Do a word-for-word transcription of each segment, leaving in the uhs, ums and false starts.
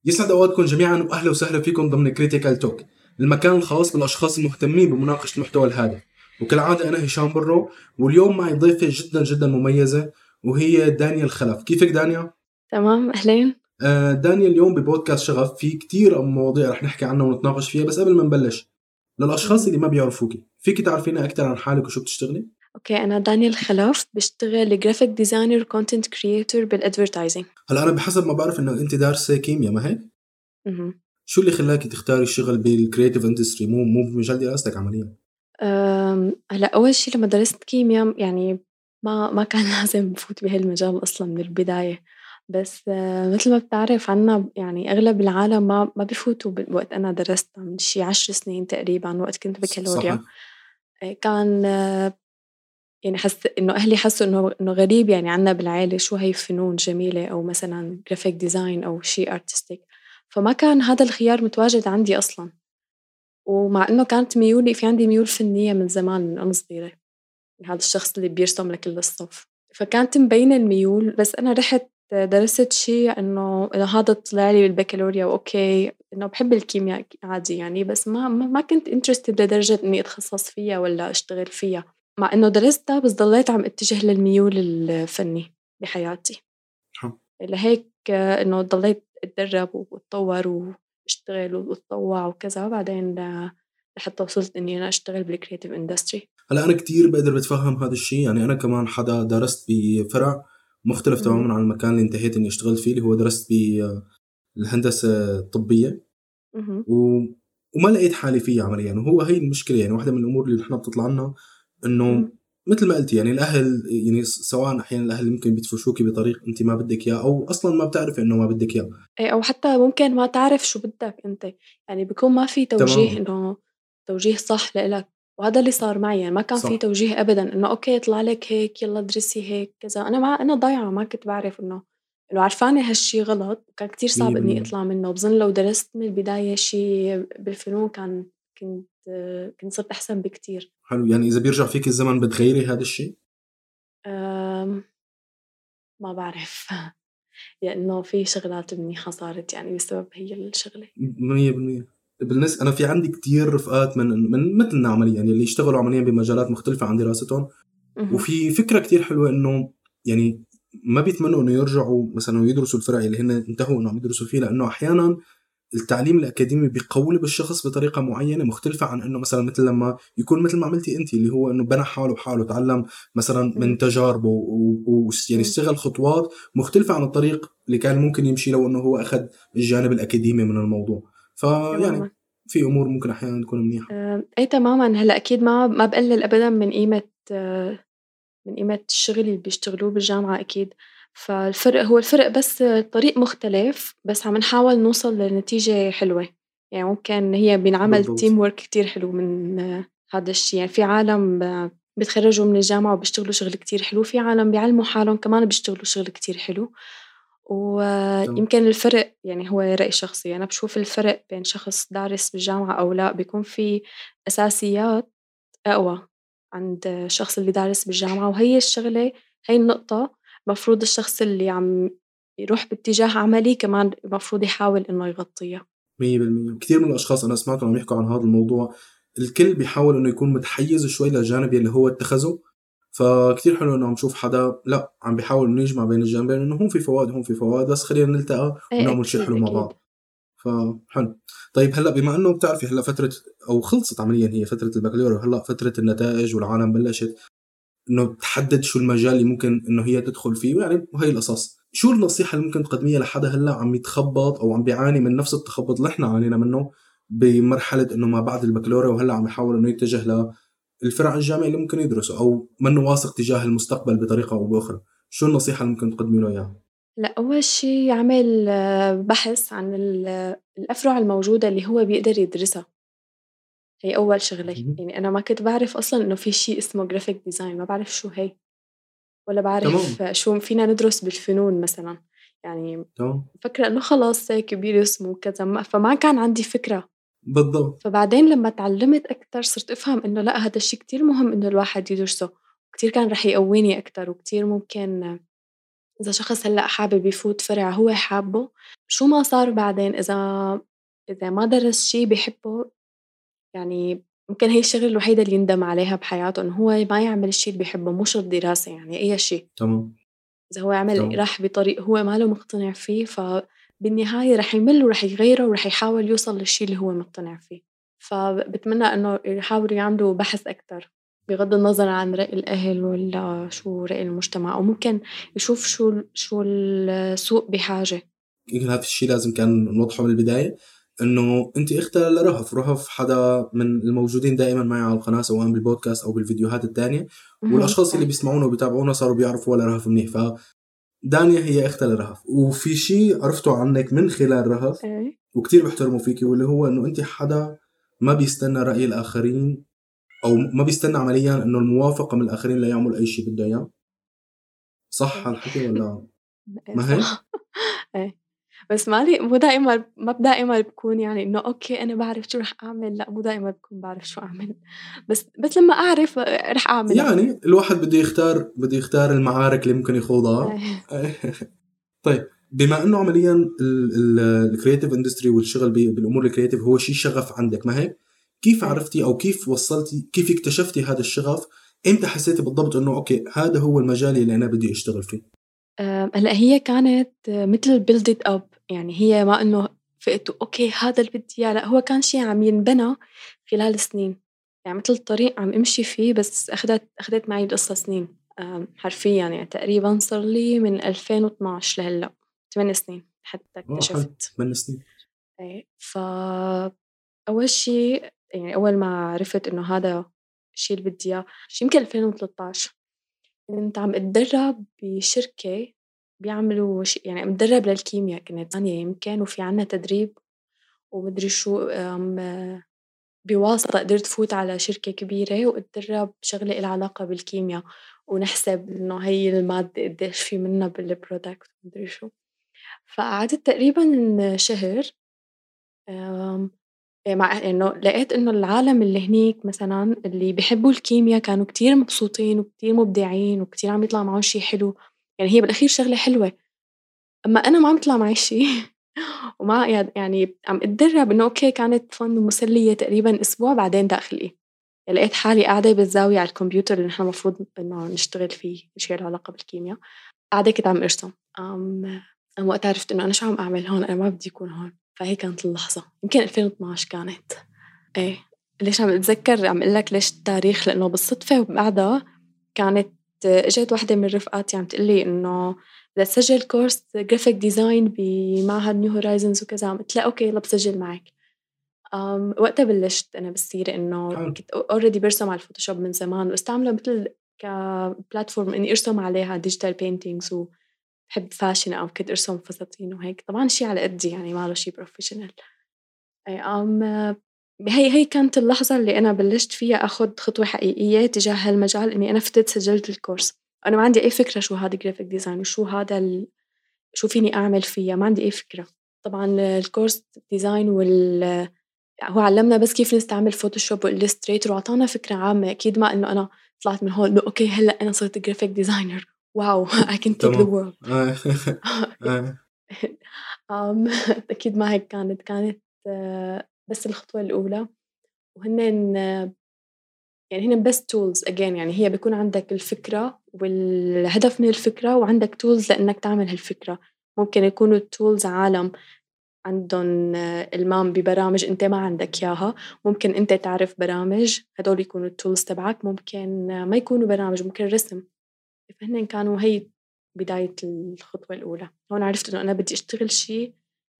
يسعد أوقاتكم جميعا وأهلا وسهلا فيكم ضمن كريتيكال توك، المكان الخاص بالأشخاص المهتمين بمناقشة المحتوى الهادف. وكالعادة أنا هشام برو، واليوم معي ضيفة جدا جدا مميزة وهي دانيال خلف. كيفك دانيا؟ تمام، أهلين. آه دانيال اليوم ببودكاست شغف في كتير مواضيع رح نحكي عنها ونتناقش فيها، بس قبل ما نبلش للأشخاص مهم. اللي ما بيعرفوكي فيك تعرفينا أكثر عن حالك وشو بتشتغلي؟ أوكي، أنا دانيال خلف، بشتغل جرافيك ديزاينر وكونتنت كرياتور بالأدفرتايزنج. هلا أنا بحسب ما بعرف إنه أنت دارسة كيمياء، ما هيك؟ مهم. شو اللي خلاكي تختاري الشغل بالكرياتيف اندستري مو مو بمجال دراستك عمليا؟ أم، هلا أول شي لما درست كيمياء يعني ما ما كان لازم بفوت بهالمجال أصلا من البداية. بس أه، مثل ما بتعرف عنا يعني أغلب العالم ما ما بفوتوا ب- وقت أنا درست من شي عشر سنين تقريبا وقت كنت بكالوريا. صحيح. أه، كان أه، يعني حس إنه أهلي حسوا إنه إنه غريب، يعني عنا بالعائلة شو هي فنون جميلة أو مثلا جرافيك ديزاين أو شيء ارتستيك. فما كان هذا الخيار متواجد عندي أصلا، ومع إنه كانت ميولي في عندي ميول فنية من زمان من أنا صغيرة، هذا الشخص اللي بيرسم لكل الصف. فكانت مبينة الميول، بس أنا رحت درست شيء إنه إنه هذا طلع لي بالبكالوريا وأوكي إنه بحب الكيمياء عادي يعني، بس ما ما ما كنت انترستد لدرجة إني أتخصص فيها ولا أشتغل فيها. مع إنه درستها بس ضليت عم اتجه للميول الفني بحياتي. لهيك آه، إنه ضليت أتدرب وأتطور وأشتغل وأتطوع وكذا، بعدين آه، لحتى وصلت إني أنا أشتغل بالكرياتيف اندستري. هلا انا كتير بقدر بتفهم هذا الشيء، يعني انا كمان حدا درست بفرع مختلف تماما عن المكان اللي انتهيت اني اشتغلت فيه، اللي هو درست بالهندسه الطبيه و... وما لقيت حالي فيه عمليا. يعني وهو هي المشكله، يعني واحده من الامور اللي نحن بتطلع لنا انه مثل ما قلت، يعني الاهل، يعني سواء احيانا الاهل ممكن بيدفشوكي بطريق انت ما بدك اياه او اصلا ما بتعرف انه ما بدك اياه. إيه، أو حتى ممكن ما تعرف شو بدك أنت، يعني بيكون ما في توجيه تماما. إنه توجيه صح لإلك. وهذا اللي صار معي، يعني ما كان في صح. توجيه أبدا إنه أوكي طلع لك هيك يلا درسي هيك كذا. أنا ما أنا ضايعة، ما كنت بعرف إنه إنه عرفانة هالشي غلط، وكان كتير صعب إني مية بالمية. أطلع منه. بظن لو درست من البداية شي بالفنون كان كنت كنت صرت أحسن بكتير. حلو، يعني اذا بيرجع فيك الزمن بتغيري هذا الشيء؟ أم، ما بعرف لأنه في شغلات منيحة صارت يعني بسبب هي الشغلة. مية بالمية. بالنسبة أنا في عندي كتير رفقات من من مثلنا عمليا، يعني اللي يشتغلوا عمليا بمجالات مختلفة عن دراستهم، مهم. وفي فكرة كتير حلوة إنه يعني ما بيتمنوا إنه يرجعوا مثلا ويدرسوا الفرع اللي هن انتهوا إنهم يدرسوا فيه، لأنه أحيانا التعليم الأكاديمي بيقولب الشخص بطريقة معينة مختلفة عن إنه مثلا مثل لما يكون مثل ما عملتي أنت، اللي هو إنه بنى حاله بحاله، تعلم مثلا من مم. تجاربه ويعني مم. اشتغل خطوات مختلفة عن الطريق اللي كان ممكن يمشي لو إنه هو أخذ الجانب الأكاديمي من الموضوع. فيعني تماما. في أمور ممكن أحيانا تكون منيحة. آه، أي تماما. هلا أكيد ما ما بقلل أبدا من قيمة آه، من قيمة الشغل اللي بيشتغلوه بالجامعة أكيد. فالفرق هو الفرق بس طريق مختلف، بس عم نحاول نوصل لنتيجة حلوة. يعني ممكن هي بينعمل بالضبط. تيم ورك كتير حلو من آه، هذا الشيء. يعني في عالم آه، بيتخرجوا من الجامعة وبيشتغلوا شغل كتير حلو، في عالم بيعلموا حالهم كمان بيشتغلوا شغل كتير حلو. تمام. ويمكن الفرق يعني هو رأي شخصي، أنا بشوف الفرق بين شخص دارس بالجامعة أو لا بيكون في أساسيات أقوى عند الشخص اللي دارس بالجامعة. وهي الشغلة، هي النقطة مفروض الشخص اللي عم يروح باتجاه عملي كمان مفروض يحاول إنه يغطيها. مية بالمية. كثير من الأشخاص أنا سمعتهم عم يحكوا عن هذا الموضوع، الكل بيحاول إنه يكون متحيز شوي للجانب اللي هو اتخذه. فكتير حلو إنه عم نشوف حدا لا عم بيحاول إنه يجمع بين الجانبين، إنه هون في فوائد هون في فوائد، بس خلينا نلتقى إيه ونعمل شيء أكيد حلو مع أكيد. بعض. فحلو. طيب هلا بما إنه بتعرفي هلا فترة أو خلصت عمليا هي فترة البكالوريا، وهلا فترة النتائج والعالم بلشت انه تحدد شو المجال اللي ممكن انه هي تدخل فيه، يعني وهي القصص. شو النصيحة اللي ممكن تقدميها لحدا هلا عم يتخبط او عم بيعاني من نفس التخبط اللي احنا عانينا منه بمرحلة انه ما بعد البكالوريا، وهلا عم يحاول انه يتجه للفرع الجامعي اللي ممكن يدرسه او منه واثق تجاه المستقبل بطريقة او باخرى؟ شو النصيحة اللي ممكن تقدمي له اياها؟ لا، أول شي عمل آه، بحث عن ال- الأفرع الموجودة اللي هو بيقدر يدرسها. هي أول شغلة. مهم. يعني أنا ما كنت بعرف أصلا إنه في شي اسمه جرافيك ديزاين، ما بعرف شو هي ولا تمام. بعرف شو فينا ندرس بالفنون مثلا. يعني تمام. فكرة إنه خلاص هيك بيرسموا كذا، ما- فما كان عندي فكرة. بالضبط. فبعدين لما تعلمت أكتر صرت أفهم إنه لأ، هذا الشيء كتير مهم إنه الواحد يدرسه. كتير كان رح يقويني أكتر، وكتير ممكن إذا شخص هلأ حابب يفوت فرع هو حابه، شو ما صار بعدين إذا إذا ما درس شي بيحبه، يعني ممكن هي الشغلة الوحيدة اللي يندم عليها بحياته إنه هو ما يعمل الشي اللي بيحبه، مو شرط دراسة يعني أي شي. تمام إذا هو عمل تمام راح بطريق هو ما له مقتنع فيه، فبالنهاية رح يمل ورح يغيره ورح يحاول يوصل للشي اللي هو مقتنع فيه. فبتمنى إنه يحاولوا يعملوا بحث أكتر بغض النظر عن رأي الأهل ولا شو رأي المجتمع، أو ممكن يشوف شو شو السوق بحاجة. يمكن هذا الشيء لازم كان نوضحه من البداية، إنه أنت اختار لرهف رهف حدا من الموجودين دائما معي على القناة سواء بالبودكاست أو بالفيديوهات التانية، اهم، والأشخاص اللي صح. بيسمعونا وبيتابعونا صاروا بيعرفوا ولا رهف منيح. فدانيا هي اختار لرهف، وفي شيء عرفته عنك من خلال رهف إيه. وكتير بيحترموا فيكي، واللي هو إنه أنت حدا ما بيستنى رأي الآخرين، أو ما بيستنى عمليا إنه الموافقة من الآخرين ليعمل أي شيء بده إياه. صح إيه. هالحكي ولا إيه ما هيك؟ صح. إيه. بس مالي مو دائمًا ما دائمًا بكون يعني إنه أوكي أنا باعرف شو رح أعمل، لأ مو دائمًا بكون باعرف شو أعمل، بس بس لمّا أعرف رح أعملها. يعني الواحد بده يختار بده يختار المعارك اللي ممكن يخوضها. إيه. طيب بما انه عمليا الكرياتيف اندستري والشغل بي- بالامور الكرياتيف هو شيء شغف عندك، ما هيك؟ كيف إيه. عرفتي او كيف وصلتي، كيف اكتشفتي هذا الشغف؟ امتى حسيتي بالضبط انه اوكي هذا هو المجال اللي انا بدي اشتغل فيه؟ آآ هلأ هي كانت مثل build it up، يعني هي ما إنه فقت أوكي هذا اللي بدي إياه، لأ هو كان شي عم ينبنى خلال سنين، يعني مثل طريق عم أمشي فيه بس أخدت أخدت معي القصة سنين. آمم حرفيًا يعني تقريبًا صار لي من ألفين واثناعش لهلأ ثمان سنين حتى اه حلو، اكتشفت. ثمان سنين. إيه. ف أول شي يعني أول ما عرفت إنه هذا الشي اللي بدي إياه شي يمكن ألفين وثلاثطعش كنت عم أتدرّب بشركة بيعملوا ش يعني عم أتدرّب للكيميا، كنت تانية يمكن وفي عنا تدريب ومدري شو، آمم بواسطة قدرت فوت على شركة كبيرة وأتدرّب شغلة إلها علاقة بالكيميا، ونحسب إنه هي المادة قديش في منّا بالproduct ومدري شو. فقعدت تقريبًا شهر، آمم آآ مع إنه لقيت إنه العالم اللي هنيك مثلًا اللي بيحبوا الكيميا كانوا كتير مبسوطين وكتير مبدعين وكتير عم يطلع معاهم شي حلو، يعني هي بالأخير شغلة حلوة، أمّا أنا ما عم يطلع معي شي وما يع يعني عم أتدرّب إنه أوكي كانت fun ومسلية تقريبًا أسبوع بعدين داخلي، يعني لقيت حالي قاعدة بالزاوية على الكمبيوتر اللي نحن المفروض إنه نشتغل فيه شي له علاقة بالكيميا، قاعدة كنت عم أرسم. آمم أنا وقتها عرفت إنه أنا شو عم أعمل هون، أنا ما بدي أكون هون، فهي كانت اللحظة، يمكن ألفين واثناعش كانت. إيه. ليش عم أتذكّر عم أقول لك ليش التاريخ، لإنه بالصدفة بعدها كانت إجت وحدة من رفقاتي عم تقول لي إنه بدها تسجّل course graphic design بمعهد new horizons وكذا، عم قُلت لها أوكي يالّا باسجّل معك. آمم وقتها بلّشت أنا بالسيرة إنه حلو. كنت already بارسم على الفوتوشوب من زمان واستعمله مثل كplatform إني أرسم عليها digital paintings، وباحب fashion أو كنت أرسم فساتين وهيك، طبعًا شي على قدّي يعني ما له شي professional. أي آمم هي هي كانت اللحظة اللي أنا بلّشت فيها آخُد خطوة حقيقية تجاه هالمجال، إني أنا فتت سجّلت الcourse. أنا ما عندي أي فكرة شو هذا graphic design وشو هذا ال شو فيني أعمل فيها، ما عندي أي فكرة. طبعًا الcourse design وال هو علّمنا بس كيف نستعمل Photoshop وIllustrator وعطانا فكرة عامة، أكيد ما إنه أنا طلعت من هون إنه أوكي هلأ أنا صرت graphic designer wow I can take the تمام. world. آه. آه. آمم أكيد ما هيك كانت، كانت آه، بس الخطوة الأولى، وهنّن يعني هن بس tools again، يعني هي بيكون عندك الفكرة والهدف من الفكرة وعندك tools لإنّك تعمل هالفكرة، ممكن يكونوا الtools عالم عندن إلمام ببرامج أنت ما عندك ياها، ممكن أنت تعرف برامج هدول يكونوا الtools تبعك، ممكن ما يكونوا برامج ممكن رسم، فهنّن كانوا هي بداية الخطوة الأولى، هون عرفت إنه أنا بدي أشتغل شي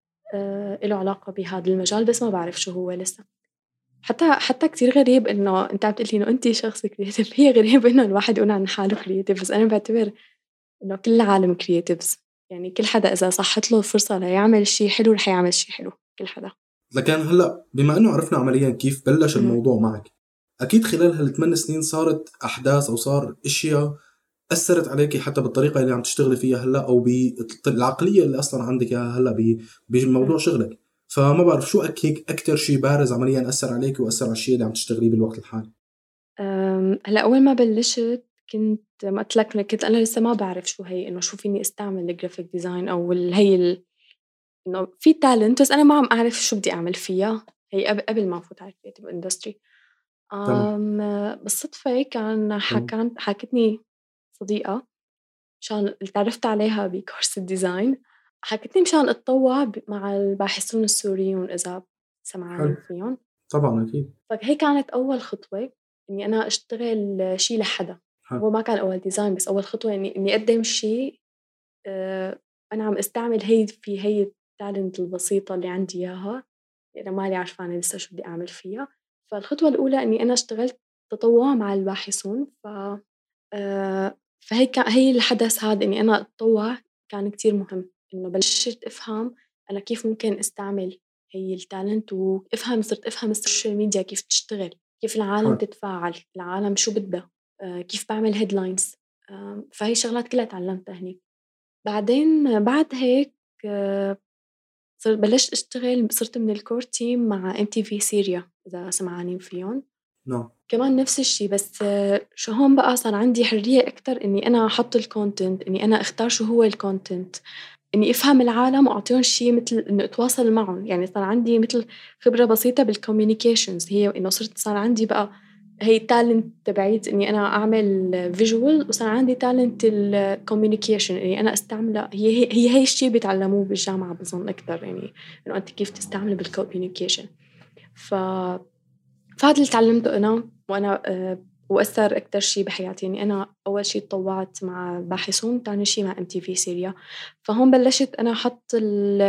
آآ إله علاقة بهذا المجال بس ما باعرف شو هو لسه. حتى حتى كتير غريب إنه أنت عم تقول لي إنه أنتِ شخص creative هي غريب إنه الواحد يقول عن حاله creative، بس أنا باعتبر إنه كل العالم creatives، يعني كل حدا إذا صحت له الفرصة ليعمل شي حلو رح يعمل شي حلو، كل حدا. لكن هلا بما انه عرفنا عمليا كيف بلش اهم. الموضوع معك، اكيد خلال هالثمان سنين صارت احداث او صار اشياء اثرت عليكي حتى بالطريقه اللي عم تشتغلي فيها هلا، او بالعقليه اللي اصلا عندك اياها هلا ب- إمم. بموضوع شغلك. فما بعرف شو أك- هيك اكثر شيء بارز عمليا اثر عليكي واثر على الشيء اللي عم تشتغليه بالوقت الحالي. آمم، هلأ أول ما بلشت كنت ما قلت لك كنت أنا لسه ما بعرف شو هي إنه شو فيني أستعمل الجرافيك ديزاين أو ال هي ال إنه في تالنت بس أنا ما عم أعرف شو بدي أعمل فيها. هي قبل قبل ما أفوت على الكريتيف اندستري. تمام. آم بالصدفة كان تمام. حكان حكتني صديقة مشان اللي تعرفت عليها بكورس الديزاين، حكتني مشان أتطوع ب- مع الباحثون السوريون إذا حلو. سمعانين فيهم. طبعا اكيد. فهي كانت أول خطوة إني أنا أشتغل شي لحدا. حلو. هو ما كان أول ديزاين بس أول خطوة إني إني أقدم شي. آه، أنا عم استعمل هي في هي التالنت البسيطة اللي عندي إياها. أنا مالي عارفانة لسه شو بدي أعمل فيها. فالخطوة الأولى إني أنا اشتغلت تطوع مع الباحثون. ف آه، فهي كا هي الحدث هذا إني أنا أتطوع كان كتير مهم. إنه بلشت أفهم أنا كيف ممكن أستعمل هي التالنت وأفهم صرت أفهم السوشيال ميديا كيف تشتغل، كيف العالم حلو. تتفاعل، العالم شو بدها، آه، كيف بعمل هيدلاينز. فهي شغلات كلها تعلمتها هني. بعدين بعد هيك آه، صرت بلشت أشتغل صرت من الكور تيم مع إم تي في سيريا إذا سمعانين فيهم. نعم. كمان نفس الشي بس آه، شو هون بقى صار عندي حرية أكتر إني أنا أحط الكونتنت، إني أنا أختار شو هو الكونتنت، إني أفهم العالم وأعطيهم شي مثل إنه أتواصل معهم. يعني صار عندي مثل خبرة بسيطة بالكوميونيكيشنز. هي إنه صرت صار عندي بقى هي تالنت تبعيت إني أنا أعمل فيجوال، وصار عندي تالنت الكوميونيكيشن إني أنا أستعملها. هي هي هي, هي الشي بيتعلموه بالجامعة بظن أكتر، يعني إنه أنت كيف تستعمل بالكوميونيكيشن. ف فهذا اللي تعلمته أنا وأنا آه، وأثر أكتر شي بحياتي. يعني أنا أول شي تطوعت مع باحثون، تاني شي مع إم تي في سيريا. فهون بلشت أنا أحط ال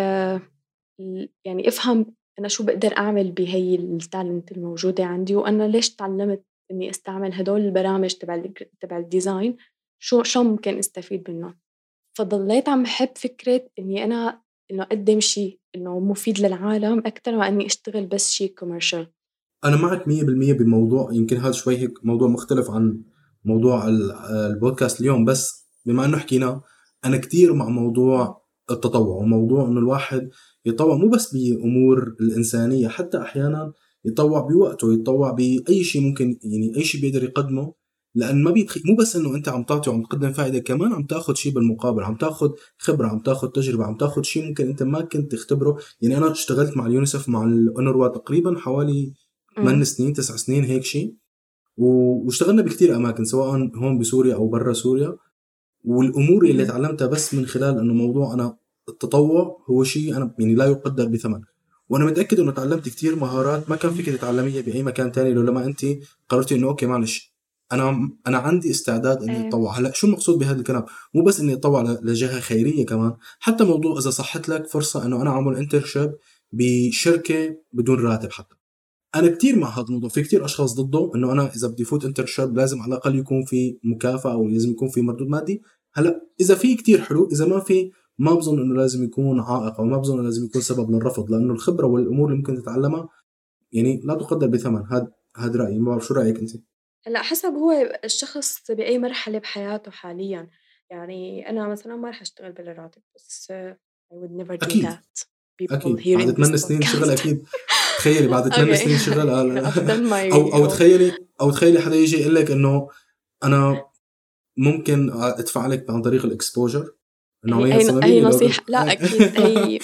ال- يعني أفهم أنا شو بقدر أعمل بهي التالنت الموجودة عندي، وأنا ليش تعلمت إني أستعمل هدول البرامج تبع ال تبع الديزاين، شو شو ممكن أستفيد منهم. فضليت عم بحب فكرة إني أنا إنه أقدم شي إنه مفيد للعالم أكتر ما إني أشتغل بس شي كوميرشال. أنا معك مية بالمية بموضوع، يمكن هذا شوي هيك موضوع مختلف عن موضوع ال- البودكاست اليوم، بس بما أنه حكينا أنا كتير مع موضوع التطوع، وموضوع أنه الواحد يتطوع مو بس بأمور الإنسانية، حتى أحيانا يتطوع بوقته، يتطوع بأي شيء ممكن، يعني أي شيء بيقدر يقدمه. لأن ما بيتخ... مو بس أنه أنت عم تعطي وعم تقدم فائدة، كمان عم تاخد شيء بالمقابل، عم تاخد خبرة، عم تاخد تجربة، عم تاخد شيء ممكن أنت ما كنت تختبره. يعني أنا اشتغلت مع اليونيسف مع الأونروا تقريبا حوالي ثمان امم سنين تسع سنين هيك شيء، و- واشتغلنا بكتير أماكن سواء هون بسوريا أو برا سوريا. والأمور اللي امم تعلمتها بس من خلال أنه موضوع أنا التطوع هو شيء أنا يعني لا يقدر بثمن. وأنا متأكد أنه تعلمت كتير مهارات ما كان فيك تتعلميها بأي مكان تاني لو لما أنت قررتي أنه أوكي معلش أنا أنا عندي استعداد إني ايه أتطوع. هلا شو المقصود بهذا الكلام؟ مو بس إني أتطوع ل- لجهة خيرية، كمان حتى موضوع إذا صحت لك فرصة إنه أنا أعمل انترشيب بشركة بدون راتب حتى. انا كتير مع هذا الموضوع، في كتير اشخاص ضده انه انا اذا بدي فوت انترشيب لازم على الاقل يكون في مكافاه او لازم يكون في مردود مادي. هلا اذا في كتير حلو، اذا ما في ما بظن انه لازم يكون عائق، او ما بظن انه لازم يكون سبب للرفض، لانه الخبره والامور اللي ممكن تتعلمها يعني لا تقدر بثمن. هذا هذا رايي، ما بعرف شو رايك انت. هلا حسب هو الشخص بأي مرحلة بحياته حاليا. يعني أنا مثلا ما رح أشتغل بلا راتب بس uh, I would never do اكيد. that people اكيد hearing بعد this ثمان سنين شغل podcast. اكيد. تخيلي بعد ثمان okay. سنين شغل I've آه، done او my او role. تخيلي او تخيلي حدا يجي يقول لك انه انا ممكن ادفع لك عن طريق الاكسبوجر، انه هي عمليا هي هي صناديق لو قلت نصيحة، لا أكيد هي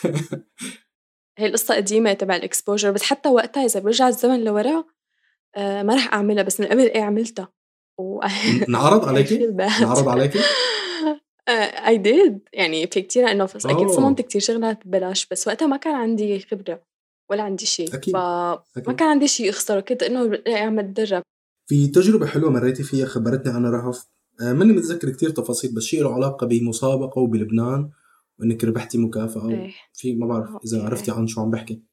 هي القصة قديمة تبع الإكسبوجر، بس حتى وقتها إذا برجع الزمن لورا آه ما رح أعملها، بس من قبل إيه عملتها و انعرض I عليكي feel bad. انعرض عليكي آه I did. يعني في كتير إنه فس- أكيد صممت اوه. كتير شغلات ببلاش، بس وقتها ما كان عندي خبرة ولا عندي شيء، اكيد. فما اكيد. كان عندي شيء أخسره، كنت إنه عم أتدرب. في تجربة حلوة مريتي فيها خبرتني عنها رهف، آه، ماني متذكر كتير تفاصيل، بس شيء له علاقة بمسابقة وبلبنان، وانك ربحتي مكافأة. إيه في ما بعرف آه، اذا إيه عرفتي إيه عن شو عم بحكي.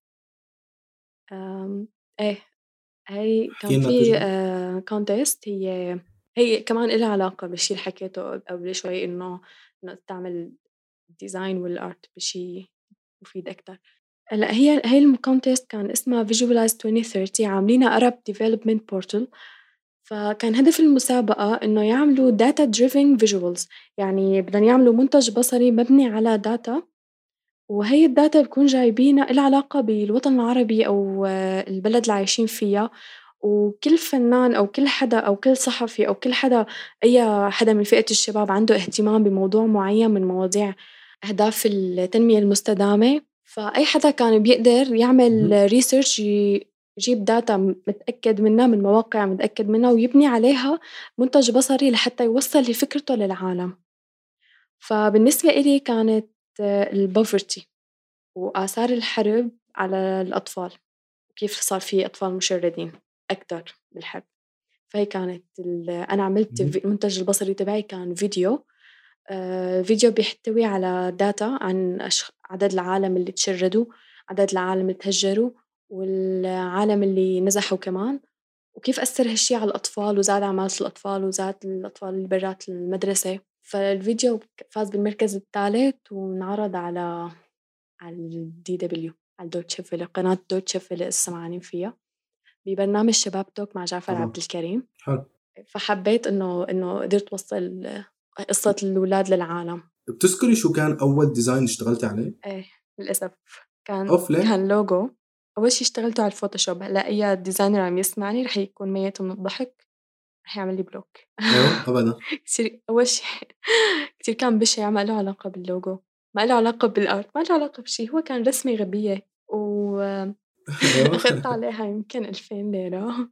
آم، إيه هي كان احكي لنا في التجربة. كونتيست. هي هي كمان إلها علاقة بالشي اللي حكيته قبل شوي، إنه إنه تعمل الديزاين والآرت بشي مفيد أكتر. هلا هي هي الكونتيست كان اسمها Visualize ألفين وثلاثين، عاملينها Arab Development Portal. فكان هدف المسابقة إنه يعملوا data driven visuals، يعني بدهم يعملوا منتج بصري مبني على داتا، وهي الداتا بكون جايبينها إلها علاقة بالوطن العربي أو آه، البلد اللي عايشين فيها، وكل فنان أو كل حدا أو كل صحفي أو كل حدا أي حدا من فئة الشباب عنده اهتمام بموضوع معين من مواضيع أهداف التنمية المستدامة، فأي حدا كان بيقدر يعمل ريسيرش يجيب داتا متأكد منها من مواقع متأكد منها ويبني عليها منتج بصري لحتى يوصل لفكرته للعالم. فبالنسبة إلي كانت البوفرتي وآثار الحرب على الأطفال وكيف صار في أطفال مشردين أكتر بالحرب. فهي كانت أنا عملت المنتج البصري تبعي كان فيديو آه، فيديو بيحتوي على داتا عن أشخ... عدد العالم اللي تشردوا، عدد العالم اللي تهجروا، والعالم اللي نزحوا كمان، وكيف أثر هالشي على الأطفال وزاد عمالة الأطفال وزاد الأطفال اللي برات المدرسة. فالفيديو فاز بالمركز الثالث وانعرض على على الدي دبليو على الدوتشي فيلي، قناة دوتشي فيلي سمعانين فيها ببرنامج شباب توك مع جعفر طبعا. عبد الكريم. حلو. فحبيت إنه إنه قدرت أوصل قصة الأولاد للعالم. بتذكري شو كان أول ديزاين اشتغلتي عليه؟ إيه للأسف كان أوف ليه؟ كان لوجو. أول شي اشتغلته على الفوتوشوب. هلا أي ديزاينر عم يسمعني رح يكون ميت من الضحك، رح يعمل لي بلوك. أيوه أبدا. كتير أول شي كتير كان بشع، ما له علاقة باللوجو، ما له علاقة بالآرت، ما له علاقة بشي، هو كان رسمة غبية و أيوه. أخذت عليها يمكن ألفين ليرة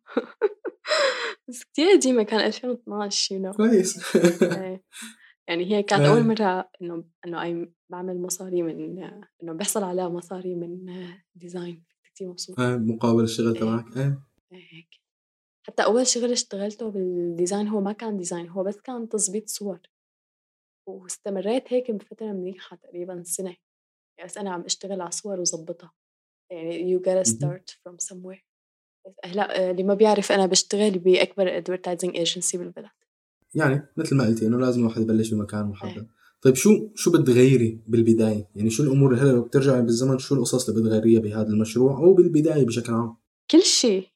بس كتير قديمة، كان ألفين واثناعش you know. كويس. إيه. يعني هي كانت أول مرة إنه إنه أي بعمل مصاري من إنه بحصل على مصاري من ديزاين. كتير مبسوطة. آه، مقابل الشغل إيه. تبعك. إيه. إيه هيك. حتى أول شغل اشتغلته بالديزاين هو ما كان ديزاين، هو بس كان تظبيط صور، واستمريت هيك بفترة منيحة تقريبا سنة. بس أنا عم أشتغل على صور وظبطها، يعني you gotta مهم. start from somewhere. هلا اللي ما بيعرف أنا بشتغل بأكبر advertising agency بالبلد. يعني مثل ما قلتي إنه لازم الواحد يبلش بمكان محدد. إيه. طيب شو شو بتغيري بالبداية؟ يعني شو الأمور اللي هلا لو بترجعي بالزمن شو القصص اللي بتغيريها بهذا المشروع أو بالبداية بشكل عام؟ كل شي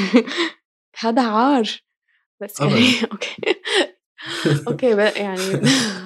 هذا عار بس يعني أبدا. أوكي أوكي بقى يعني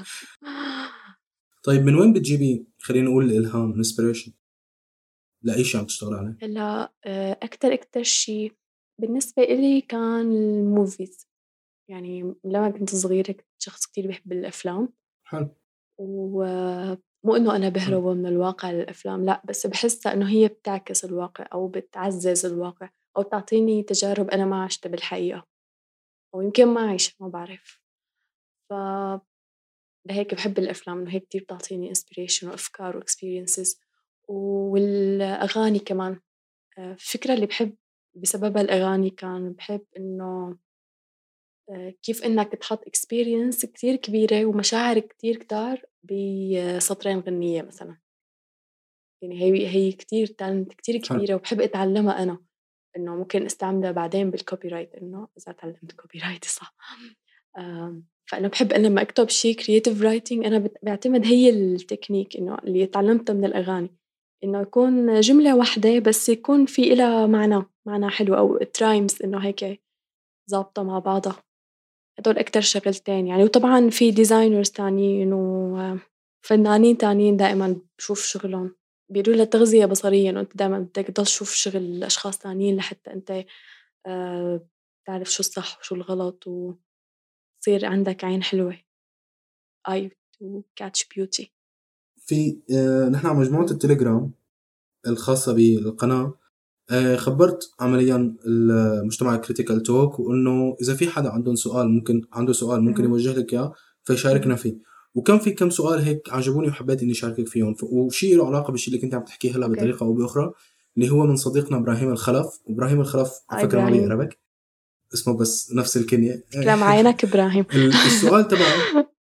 طيب من وين بتجيبي خلينا نقول الإلهام inspiration لأي شيء عم تشتغل عليه؟ هلا آه، أكتر أكتر شي بالنسبة إلي كان الموفيز. يعني لما كنت صغيرة كنت شخص كتير بحب الأفلام، حلو. ومو إنه أنا حلو. بهرب من الواقع للأفلام، لأ، بس بحسها إنه هي بتعكس الواقع أو بتعزز الواقع أو بتعطيني تجارب أنا ما عشتها بالحقيقة أو يمكن ما أعيشها ما بعرف. ف لهيك بحب الأفلام إنه هيك كتير بتعطيني inspiration وأفكار وexperiences. والأغاني كمان آه، الفكرة اللي بحب بسببها الأغاني كان بحب إنه آه، كيف إنك تحط experience كتير كبيرة ومشاعر كتير كتار بسطرين غنية مثلا. يعني هي هي كتير تالنت كتير حلو. كبيرة وبحب أتعلمها أنا، إنه ممكن استعملها بعدين بالكوبي رايت إنه إذا تعلمت كوبي رايت صح. آم، فأنا بحب أنا لما أكتب شيء creative writing أنا بت- بعتمد هي التكنيك إنه اللي تعلمته من الأغاني، إنه يكون جملة واحدة بس يكون في إلها معنى معنى حلو أو ترايمز إنه هيك ظابطة مع بعضها. هدول أكتر شغلتين يعني. وطبعا في ديزاينرز تانيين وفنانين تانيين دائما بشوف شغلهم بيقولوا لها تغذية بصرية، إنه أنت دائما بدك تضل تشوف شغل أشخاص تانيين لحتى أنت آه تعرف شو الصح وشو الغلط وتصير عندك عين حلوة eye to catch beauty. في آه نحن على مجموعة التليجرام الخاصة بالقناة آه خبرت عمليا المجتمع كريتيكال توك وإنه إذا في حدا عنده سؤال ممكن عنده سؤال ممكن مهم. يوجه لك إياه فيشاركنا مهم. فيه. وكان في كم سؤال هيك عجبوني وحبيت إني شاركك فيهم ف- وشيء له علاقة بالشيء اللي كنت عم تحكيه هلا أوكي. بطريقة أو بأخرى اللي هو من صديقنا إبراهيم الخلف. إبراهيم الخلف على هاي فكرة ما إبراهيم، بيقربك اسمه بس نفس الكنية. تكرم عينك إبراهيم. ال- السؤال تبعه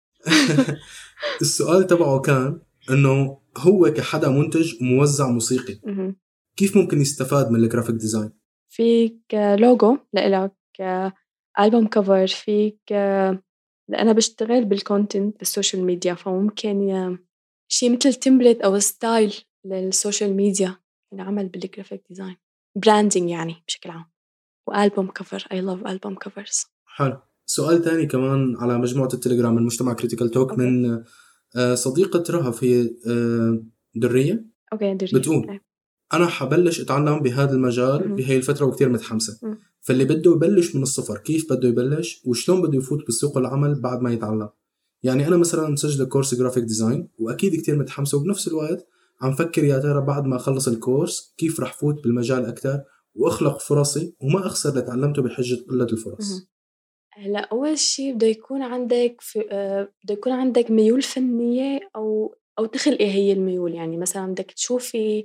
السؤال تبعه كان إنه هو كحدا منتج وموزع موسيقي مهم. كيف ممكن يستفاد من الجرافيك ديزاين؟ فيك لوجو لإلك، ألبوم كفر، فيك أنا بشتغل بالكونتنت بالسوشيال ميديا، فممكن شيء مثل تمبلت أو ستايل للسوشيال ميديا ينعمل بالجرافيك ديزاين، براندينج يعني بشكل عام. وألبوم كفر I love ألبوم كفرز. حلو. سؤال تاني كمان على مجموعة التليجرام من مجتمع كريتيكال توك أوكي. من آه، صديقة رهف هي آه، درية أوكي درية. بتقول أوكي. أنا حبلش أتعلم بهذا المجال بهاي الفترة وكتير متحمسة. م. فاللي بده يبلش من الصفر كيف بده يبلش وشلون بده يفوت بسوق العمل بعد ما يتعلم. يعني أنا مثلا مسجل كورس جرافيك ديزاين وأكيد كتير متحمسة، وبنفس الوقت عم فكر يا ترى بعد ما أخلص الكورس كيف رح فوت بالمجال أكتر وأخلق فرصي وما أخسر اللي تعلمته بحجة قلة الفرص. هلا أول شيء بده يكون عندك في آه، بده يكون عندك ميول فنية أو أو تخلقي هي الميول. يعني مثلا بدك تشوفي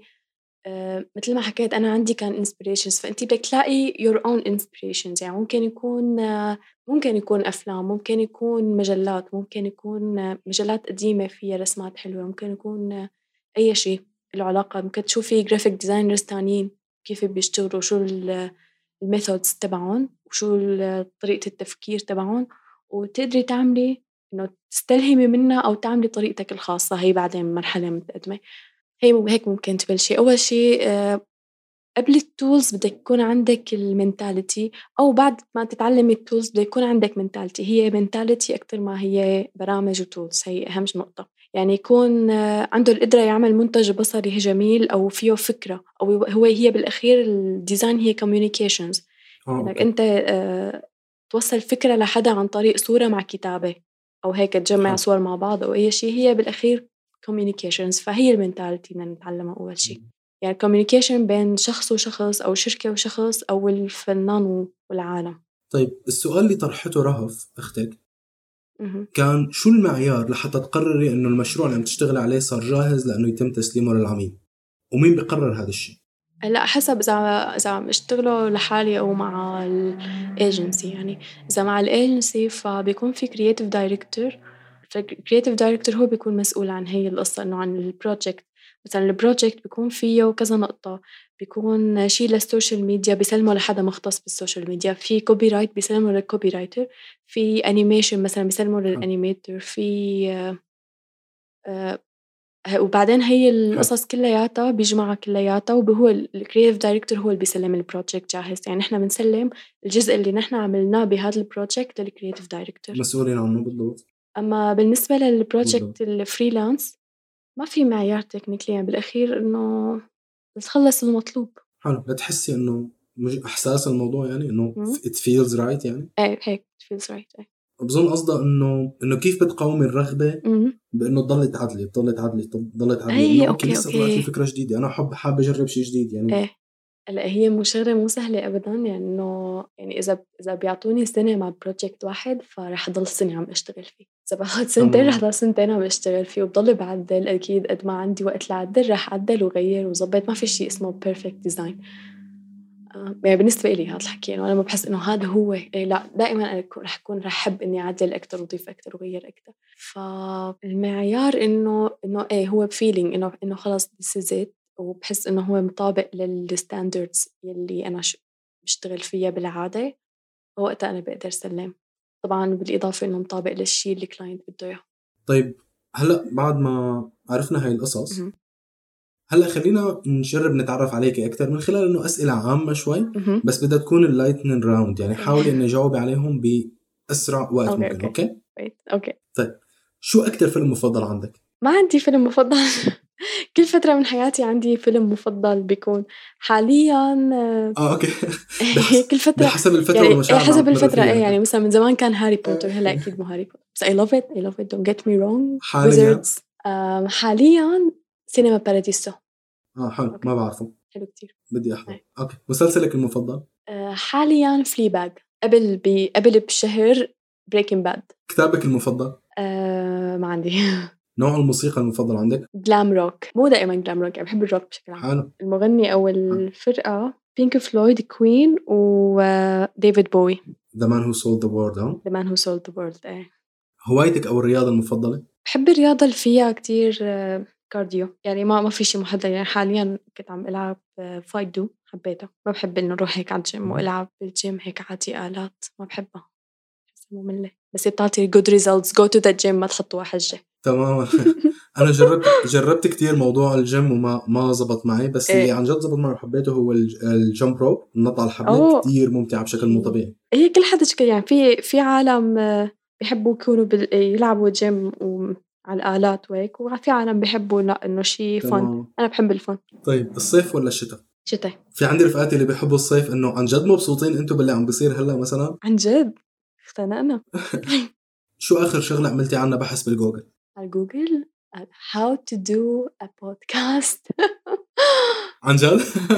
آه، مثل ما حكيت أنا عندي كان inspirations، فأنتي بدك تلاقي your own inspirations. يعني ممكن يكون آه، ممكن يكون أفلام، ممكن يكون مجلات، ممكن يكون آه، مجلات قديمة فيها رسمات حلوة، ممكن يكون آه، أي شيء له علاقة. ممكن تشوفي graphic designers تانيين كيف بيشتغلوا، شو الميثودز تبعهم وشو طريقة التفكير تبعهم، وتقدري تعملي إنه تستلهمي منها أو تعملي طريقتك الخاصة. هي بعدين مرحلة متقدمة. هي هيك ممكن تبلشي. أول شيء آه، قبل التولز بدك يكون عندك المنتاليتي، أو بعد ما تتعلمي التولز بدك يكون عندك منتاليتي. هي منتاليتي أكتر ما هي برامج وتولز، هي أهم نقطة. يعني يكون آه، عنده القدرة يعمل منتج بصري جميل أو فيه فكرة، أو هو هي بالأخير الديزاين هي communications. آه، إنك أوكي. أنت آه، توصل فكرة لحدا عن طريق صورة مع كتابة، أو هيك تجمع حلو. صور مع بعض أو أي شيء. هي بالأخير communications. فهي المنتاليتي بدنا نتعلمها أول شيء. يعني communication بين شخص وشخص أو شركة وشخص أو الفنان والعالم. طيب السؤال اللي طرحته رهف أختك مهم. كان شو المعيار لحتى تقرري إنه المشروع اللي عم تشتغل عليه صار جاهز لأنه يتم تسليمه للعميل، ومين بيقرر هذا الشيء؟ لا، حسب إذا إذا عم اشتغله لحالي أو مع الايجنسي. يعني إذا مع الايجنسي فبيكون في creative director. فالcreative director هو بيكون مسؤول عن هي القصة، إنه عن البروجكت. مثلا البروجكت بيكون فيه كذا نقطة، بيكون شيء للسوشيال ميديا بيسلمه لحدا مختص بالسوشيال ميديا، في كوبي رايت بيسلمه للكوبي رايتر، في انيميشن مثلا بيسلمه حلو. للانيميتر، في آه، آه، ه وبعدين هي حلو. القصص كلّياتها بيجمعها كلّياتها، وهو الcreative director هو اللي بيسلّم الproject جاهز. يعني نحن بنسلّم الجزء اللي نحن عملناه بهذا الproject للcreative director. مسؤولين عنه بالضبط. أمّا بالنسبة للproject بالضبط. الfreelance ما في معيار technically. يعني بالأخير إنه تخلّص المطلوب. حلو. بتحسي إنه مش إحساس الموضوع يعني إنه إمم. it feels right يعني؟ إيه هيك it feels right. إيه. بظن قصدها إنه إنه كيف بتقاومي الرغبة اهم. بإنه تضلي تعدلي تضلي تعدلي تضلي تعدلي هي إنه أوكي أوكي، لسه طلعت لي أوكي. فكرة جديدة أنا حب حابة أجرب شيء جديد يعني. إيه. هلأ هي مو شغلة مو سهلة أبدًا. يعني إنه يعني إذا إذا بيعطوني سنة مع project واحد فراح أضل سنة عم أشتغل فيه. إذا باخد سنتين راح تمام. أضل سنتين عم أشتغل فيه، وبضل بعدل أكيد قد ما عندي وقت لأعدل راح أعدل وغير وظبط. ما في شيء اسمه perfect design. آه، يعني بالنسبة إلي هذا الحكي، إنه أنا ما باحس إنه هذا هو. إيه لأ، دائمًا أنا ك راح أكون راح أحب إني أعدل أكتر وأضيف أكتر وأغير أكتر. فالمعيار إنه إنه إيه هو feeling إنه إنه خلاص this is it، وبحس إنه هو مطابق للstandards يلي أنا ش باشتغل فيها بالعادة، فوقتها أنا باقدر سلّم. طبعًا بالإضافة إنه مطابق للشي اللي الclient بده إياه. طيب هلأ بعد ما عرفنا هاي القصص اهم. هلأ خلّينا نجرّب نتعرّف عليكِ أكتر من خلال إنه أسئلة عامة شوي، اهم. بس بدها تكون الlightning round يعني إيه. حاولي إنِّك تجاوبي عليهم بأسرع وقت أوكي، ممكن، أوكي. أوكي؟ wait أوكي. طيب شو أكتر فيلم مفضل عندك؟ ما عندي فيلم مفضل. كل فترة من حياتي عندي فيلم مفضل بيكون. حاليًا آه أوكي. بحس كل فترة. بحسب الفترة يعني إيه والمشاعر اللي عم حسب تمُرّي الفترة. فيها إيه يعني يعني. مثلًا من زمان كان هاري بوتر، هلأ أكيد مو هاري بوتر، بس I love it I love it don't get me wrong. حاليًا؟ wizards. آمم حاليًا سينما باراديسو. آه حلو، أوكي. ما باعرفه، حلو كتير. بدي أحضره. إيه. أوكي، مسلسلِك المفضل؟ آآ حاليًا Fleabag. قبل ب قبل بشهر Breaking Bad. كتابِك المفضل؟ آآ ما عندي. نوع الموسيقى المفضل عندك؟ glam rock. مو دائمًا glam rock، يعني باحب الروك بشكل عام. حلو. المغني أو حلو. الفرقة Pink Floyd, Queen وDavid Bowie. The Man Who Sold the World ها؟ The Man Who Sold the World. إيه. هوايتِك أو الرياضة المفضلة؟ باحب الرياضة اللي فيها كتير كارديو. يعني ما ما في شي محدد. يعني حاليًا كنت عم ألعب fight do حبيتها. ما باحب إنه أروح هيك على الgym اهم. وألعب بالgym هيك عادي آلات، ما باحبها، باحسها مملة. بس بتعطي good results go to the gym ما تحطوها حجة. تمامًا. أنا جرّبت جرّبت كتير موضوع الجيم وما ما زبط معي، بس اللي إيه. عن جد زبط معي وحبيته هو الج الjump rope النط على الحبل أوه! كتير ممتعة بشكل مو طبيعي. هي كل حدا شكل. يعني في في عالم بيحبوا يكونوا بال يلعبوا gym و على الآلات وهيك، وفي عالم بيحبوا لا إنه شيء فن. تمام. أنا بحب الفن. طيب الصيف ولا الشتاء؟ شتاء. في عندي رفقاتي اللي بيحبوا الصيف، إنه عن جد مبسوطين أنتوا باللي عم بيصير هلا مثلا؟ عن جد اختنقنا. شو آخر شغلة عملتي عنها بحث بالجوجل؟ على جوجل how to do a podcast. عن جد؟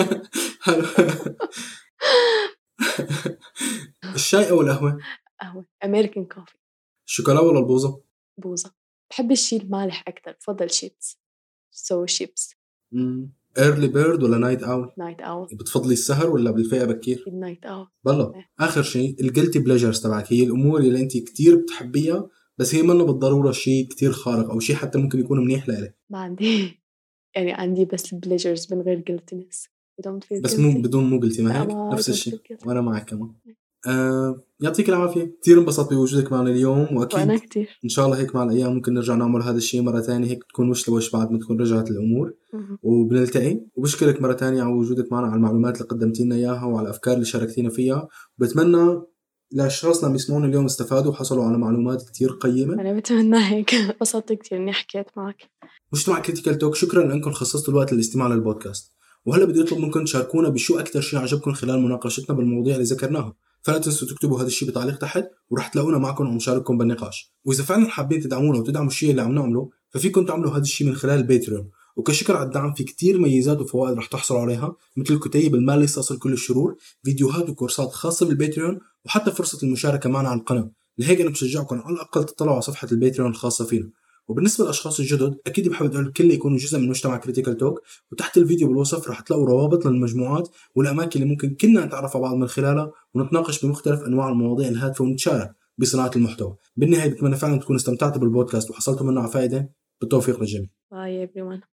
الشاي أو القهوة؟ قهوة أمريكان كوفي. الشوكولا ولا البوظة؟ بوظة. بحب الشيء المالح أكتر، بفضل شيبس سو شيبس. ايرلي بيرد ولا نايت أول؟ نايت أول. بتفضلي السهر ولا بالفئة بكير؟ نايت أول. بالله. آخر شيء الجلتي بليجرز تبعك، هي الأمور اللي أنت كتير بتحبيها بس هي منه بالضرورة شيء كتير خارق أو شيء حتى ممكن يكون منيح لإلك. ما عندي يعني عندي بس بليجرز من غير guiltiness. بس مو بدون مو قلتي ما هيك نفس الشيء وأنا معك كمان. آه يعطيك العافية، كتير انبسطت بوجودك معنا اليوم، وأكيد وأنا كتير إن شاء الله هيك مع الأيام ممكن نرجع نعمل هذا الشيء مرة تانية، هيك تكون وش لوش بعد ما تكون رجعت الأمور وبنلتقي. وبشكرك مرة تانية على وجودك معنا، على المعلومات اللي قدمتينا إياها وعلى الأفكار اللي شاركتينا فيها، وبتمنى الأشخاص اللي بيسمعون اليوم استفادوا وحصلوا على معلومات كتير قيمة. أنا بتمنى هيك. انبسطت كتير إني حكيت معك. مجتمع كريتيكال توك، شكرا لأنكم خصصتوا الوقت للاستماع للبودكاست. وهلا بدي أطلب منكم تشاركونا بشو أكتر شيء عجبكم خلال مناقشتنا بالمواضيع اللي ذكرناها، فلا تنسوا تكتبوا هذا الشيء بتعليق تحت ورح تلاقونا معكم ونشارككم بالنقاش. وإذا فعلا حابين تدعمونا وتدعموا الشيء اللي عم نعمله ففيكم تعملوا هذا الشيء من خلال الباتريون، وكشكر على الدعم في كتير ميزات وفوائد رح تحصلوا عليها، مثل كتيب المال يستصل كل الشرور، فيديوهات وكورسات خاصة بالباتريون، وحتى فرصة المشاركة معنا على القناة. لهيك أنا بشجعكم على الأقل تطلعوا على صفحة الباتريون الخاصة فينا. وبالنسبة للأشخاص الجدد أكيد بحب أدعو الكل يكونوا جزء من مجتمع كريتيكال توك، وتحت الفيديو بالوصف رح تلاقوا روابط للمجموعات والأماكن اللي ممكن كلنا نتعرف على بعض من خلالها ونتناقش بمختلف أنواع المواضيع الهادفة ونتشارك بصناعة المحتوى. بالنهاية بتمنى فعلا تكونوا استمتعتوا بالبودكاست وحصلتوا منه على فائدة. بالتوفيق للجميع. باي everyone.